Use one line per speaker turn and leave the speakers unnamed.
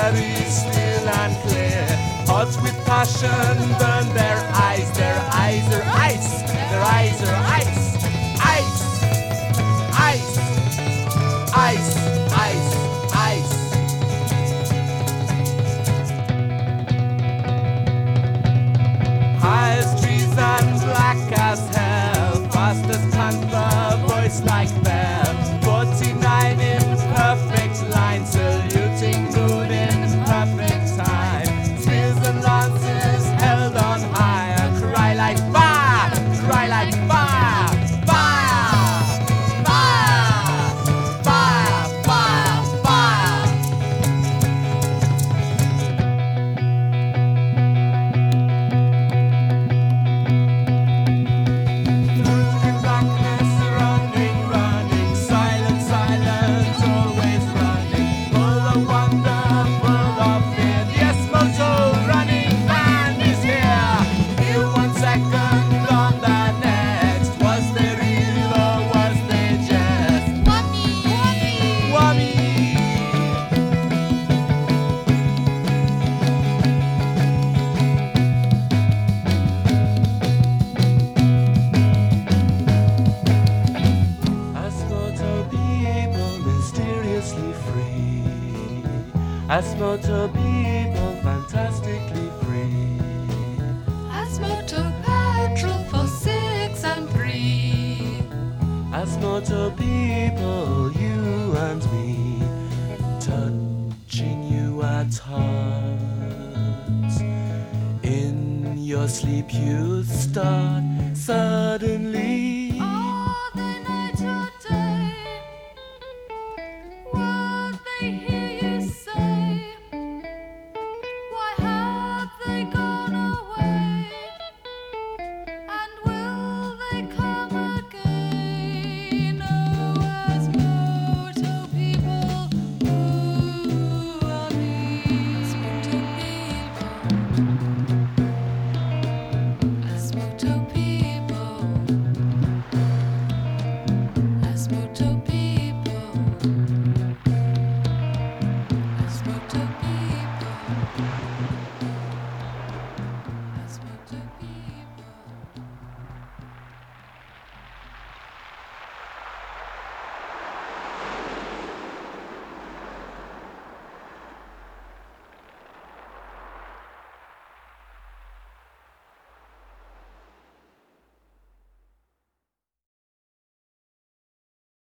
very still and clear. Hot with passion burn their eyes, their eyes are ice, their eyes are ice, ice, ice, ice, ice, ice. High as trees and black as hell, fast as panther, voice like bell. 49 in perfect line, saluting moon in perfect time. Spears and lances held on high, a cry like fire, cry like fire, fire, fire, fire, fire, fire. Through the darkness, running, running, silent, silent, always running, full of wonder, full of fear. Yes, Moto, running man is here. Here 1 second, on the next. Was they real or was they just
Wummy!
wummy? As motor people mysteriously free, as motor people fantastically free,
As motor petrol for 6 and 3.
as motor people, you and me, touching you at heart. In your sleep you start suddenly